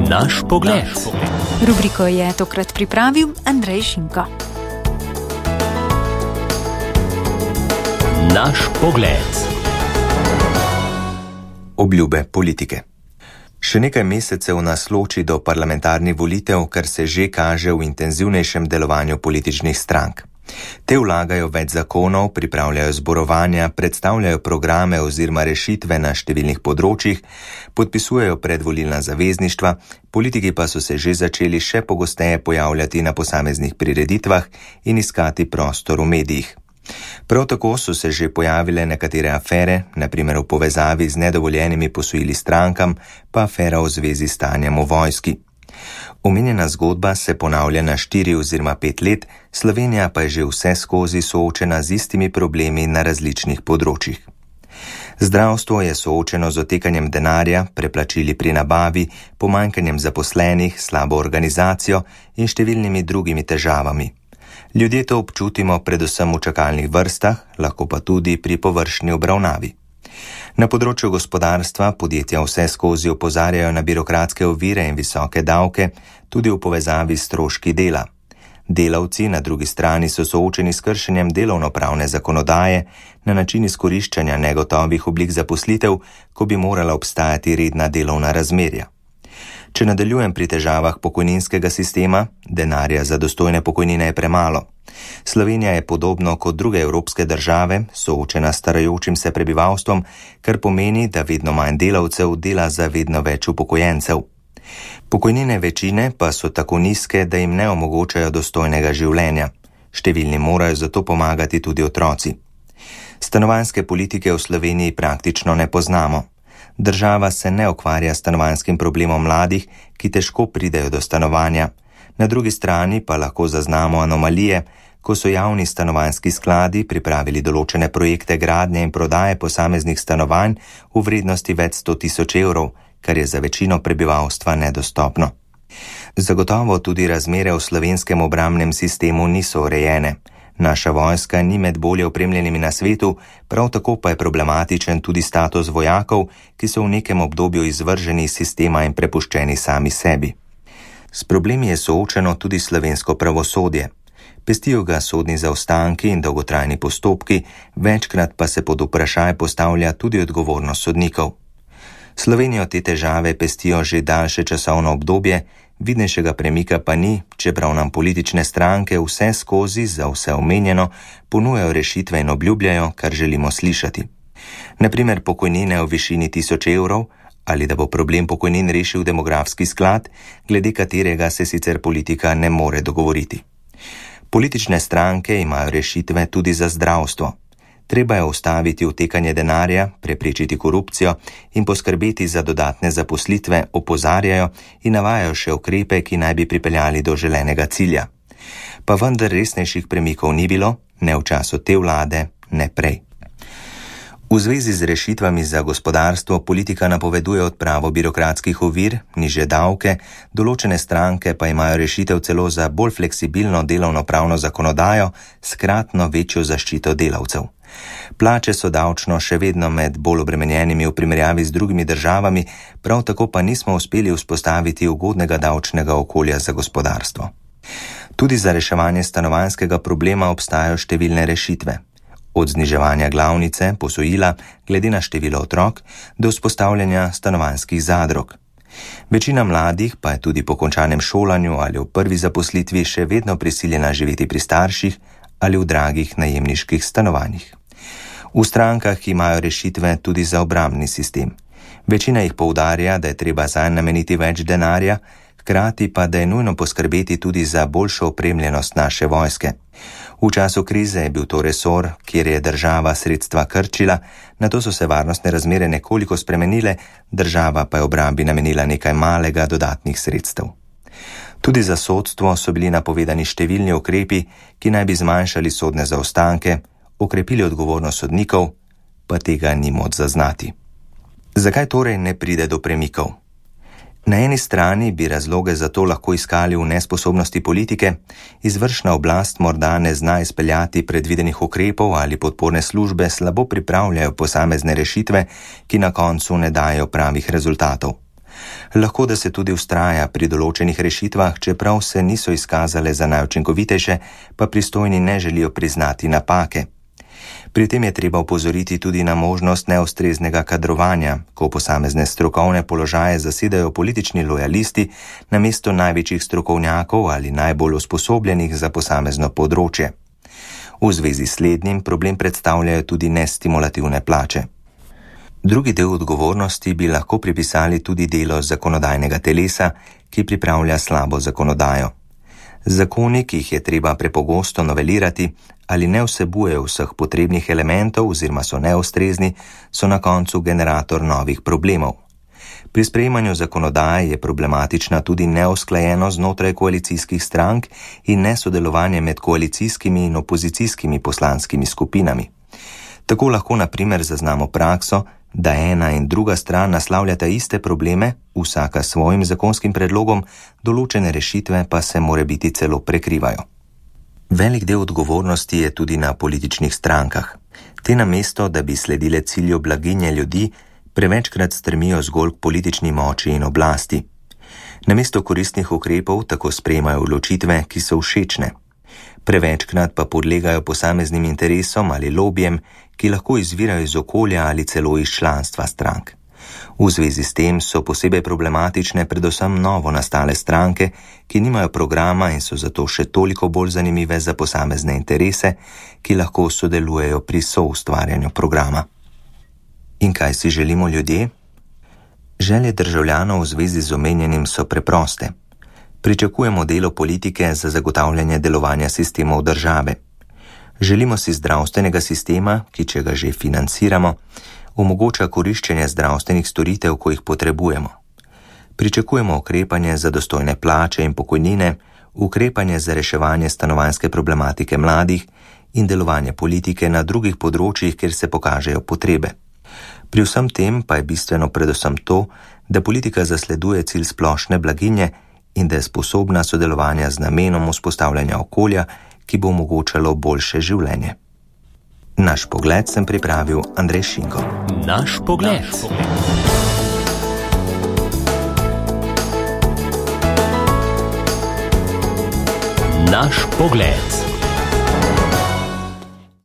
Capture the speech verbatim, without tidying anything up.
Naš pogled. Rubriko je tokrat pripravil Andrej Šinko. Naš pogled. Obljube politike. Še nekaj mesecev nas loči do parlamentarnih volitev, kar se že kaže v intenzivnejšem delovanju političnih strank. Te vlagajo več zakonov, pripravljajo zborovanja, predstavljajo programe oziroma rešitve na številnih področjih, podpisujejo predvolilna zavezništva, politiki pa so se že začeli še pogosteje pojavljati na posameznih prireditvah in iskati prostor v medijih. Prav tako so se že pojavile nekatere afere, na primer v povezavi z nedovoljenimi posojili strankam, pa afera v zvezi s stanjem v vojski. Omenjena zgodba se ponavlja na štiri oziroma pet let, Slovenija pa je že vse skozi soočena z istimi problemi na različnih področjih. Zdravstvo je soočeno z otekanjem denarja, preplačili pri nabavi, pomanjkanjem zaposlenih, slabo organizacijo in številnimi drugimi težavami. Ljudje to občutimo predvsem v čakalnih vrstah, lahko pa tudi pri površni obravnavi. Na področju gospodarstva podjetja vse skozi opozarjajo na birokratske ovire in visoke davke, tudi v povezavi s stroški dela. Delavci na drugi strani so soočeni s kršenjem delovnopravne zakonodaje na način izkoriščanja negotovih oblik zaposlitev, ko bi morala obstajati redna delovna razmerja. Če nadaljujem pri težavah pokojninskega sistema, denarja za dostojne pokojnine je premalo. Slovenija je podobno kot druge evropske države soočena s starajočim se prebivalstvom, kar pomeni, da vedno manj delavcev dela za vedno več upokojencev. Pokojnine večine pa so tako nizke, da jim ne omogočajo dostojnega življenja. Številni morajo zato pomagati tudi otroci. Stanovanjske politike v Sloveniji praktično ne poznamo. Država se ne ukvarja s stanovanjskim problemom mladih, ki težko pridejo do stanovanja. Na drugi strani pa lahko zaznamo anomalije, ko so javni stanovanjski skladi pripravili določene projekte gradnje in prodaje posameznih stanovanj v vrednosti več sto tisoč evrov, kar je za večino prebivalstva nedostopno. Zagotovo tudi razmere v slovenskem obrambnem sistemu niso urejene. Naša vojska ni med bolje opremljenimi na svetu, prav tako pa je problematičen tudi status vojakov, ki so v nekem obdobju izvrženi iz sistema in prepuščeni sami sebi. S problemi je soočeno tudi slovensko pravosodje. Pestijo ga sodni zaostanki in dolgotrajni postopki, večkrat pa se pod vprašaj postavlja tudi odgovornost sodnikov. Slovenijo te težave pestijo že daljše časovno obdobje, vidnejšega premika pa ni, čeprav nam politične stranke vse skozi za vse omenjeno ponujajo rešitve in obljubljajo, kar želimo slišati. Naprimer pokojnine v višini tisoč evrov, ali da bo problem pokojnin rešil demografski sklad, glede katerega se sicer politika ne more dogovoriti. Politične stranke imajo rešitve tudi za zdravstvo. Treba je ustaviti utekanje denarja, preprečiti korupcijo in poskrbeti za dodatne zaposlitve, opozarjajo in navajajo še ukrepe, ki naj bi pripeljali do želenega cilja. Pa vendar resnejših premikov ni bilo, ne v času te vlade, ne prej. V zvezi z rešitvami za gospodarstvo politika napoveduje odpravo birokratskih ovir, nižje davke, določene stranke pa imajo rešitev celo za bolj fleksibilno delovnopravno zakonodajo s kratno večjo zaščito delavcev. Plače so davčno še vedno med bolj obremenjenimi v primerjavi z drugimi državami, prav tako pa nismo uspeli vzpostaviti ugodnega davčnega okolja za gospodarstvo. Tudi za reševanje stanovanjskega problema obstajajo številne rešitve. Od zniževanja glavnice, posojila, glede na število otrok, do vzpostavljanja stanovanjskih zadrug. Večina mladih pa je tudi po končanem šolanju ali v prvi zaposlitvi še vedno prisiljena živeti pri starših ali v dragih najemniških stanovanjih. V strankah imajo rešitve tudi za obrambni sistem. Večina jih poudarja, da je treba zanj nameniti več denarja, hkrati pa, da je nujno poskrbeti tudi za boljšo opremljenost naše vojske. V času krize je bil to resor, kjer je država sredstva krčila, nato so se varnostne razmere nekoliko spremenile, država pa je obrambi namenila nekaj malega dodatnih sredstev. Tudi za sodstvo so bili napovedani številni ukrepi, ki naj bi zmanjšali sodne zaostanke, okrepili odgovornost sodnikov, pa tega ni moč zaznati. Zakaj torej ne pride do premikov? Na eni strani bi razloge za to lahko iskali v nesposobnosti politike, izvršna oblast morda ne zna izpeljati predvidenih ukrepov ali podporne službe slabo pripravljajo posamezne rešitve, ki na koncu ne dajo pravih rezultatov. Lahko da se tudi vztraja pri določenih rešitvah, čeprav se niso izkazale za najučinkovitejše, pa pristojni ne želijo priznati napake. Pri tem je treba opozoriti tudi na možnost neustreznega kadrovanja, ko posamezne strokovne položaje zasedajo politični lojalisti namesto največjih strokovnjakov ali najbolj usposobljenih za posamezno področje. V zvezi s slednjim problem predstavljajo tudi nestimulativne plače. Drugi del odgovornosti bi lahko pripisali tudi delo zakonodajnega telesa, ki pripravlja slabo zakonodajo. Zakoni, ki jih je treba prepogosto novelirati ali ne vsebujejo vseh potrebnih elementov oziroma so neustrezni, so na koncu generator novih problemov. Pri sprejemanju zakonodaje je problematična tudi neusklajenost znotraj koalicijskih strank in nesodelovanje med koalicijskimi in opozicijskimi poslanskimi skupinami. Tako lahko na primer zaznamo prakso, da ena in druga stran naslavljata iste probleme, vsaka s svojim zakonskim predlogom, določene rešitve pa se morebiti celo prekrivajo. Velik del odgovornosti je tudi na političnih strankah. Te namesto, da bi sledile cilju blaginje ljudi, prevečkrat stremijo zgolj k politični moči in oblasti. Namesto koristnih ukrepov tako sprejemajo odločitve, ki so všečne. Prevečkrat pa podlegajo posameznim interesom ali lobijem, ki lahko izvirajo iz okolja ali celo iz članstva strank. V zvezi s tem so posebej problematične predvsem novo nastale stranke, ki nimajo programa in so zato še toliko bolj zanimive za posamezne interese, ki lahko sodelujejo pri soustvarjanju programa. In kaj si želimo ljudje? Želje državljanov v zvezi z omenjenim so preproste. Pričakujemo delo politike za zagotavljanje delovanja sistemov države. Želimo si zdravstvenega sistema, ki, če ga že financiramo, omogoča koriščenje zdravstvenih storitev, ko jih potrebujemo. Pričakujemo ukrepanje za dostojne plače in pokojnine, ukrepanje za reševanje stanovanjske problematike mladih in delovanje politike na drugih področjih, kjer se pokažejo potrebe. Pri vsem tem pa je bistveno predvsem to, da politika zasleduje cilj splošne blaginje in da je sposobna sodelovanja z namenom vzpostavljanja okolja, ki bo omogočalo boljše življenje. Naš pogled sem pripravil Andrej Šinko. Naš pogled. Naš pogled.